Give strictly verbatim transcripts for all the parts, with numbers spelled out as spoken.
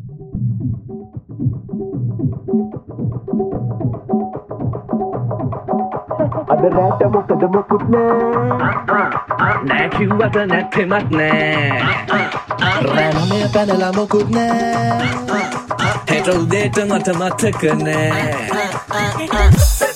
අද රැට මොකද මොකුත් නෑ නෑ කිව්වට නැත්තෙමත් නෑ රැනමය පැනලා මොකුත් නෑ හෙට උදේට මට මතක නෑ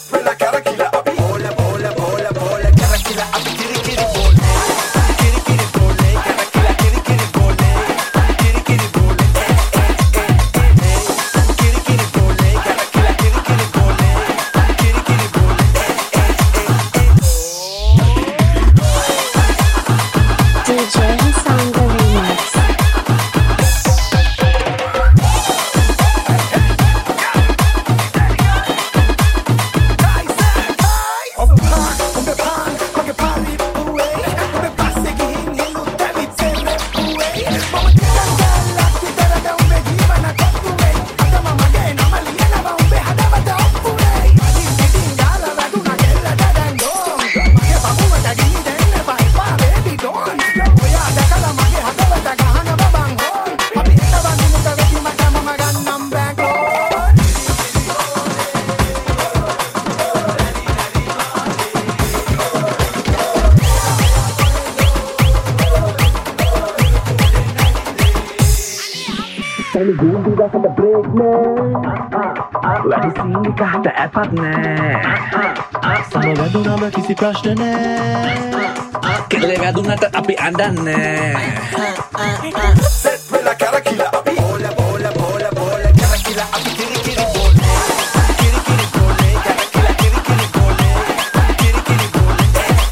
Tiny goon do that for the break nෑ වැඩි සීනිකාට ඇපත් නෑ සම වැදුනම කිසි ප්‍රශ්න නෑ කෙලේ වැදුනට අපි අඬන්නේ Set වෙලා කරකිලා අපි බෝල බෝල බෝල බෝල කරකිලා අපි කිරි කිරි බෝලේ කිරි කිරි බෝලේ කරකිලා කිරි කිරි බෝලේ කිරි කිරි බෝලේ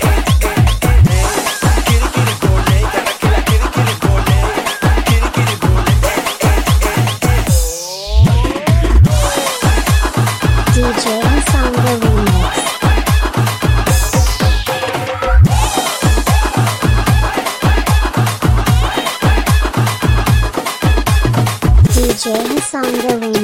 කිරි කිරි බෝලේ කරකිලා කිරි කිරි බෝලේ කිරි කිරි බෝලේ D J Sangha Remix. D J Sangha Remix.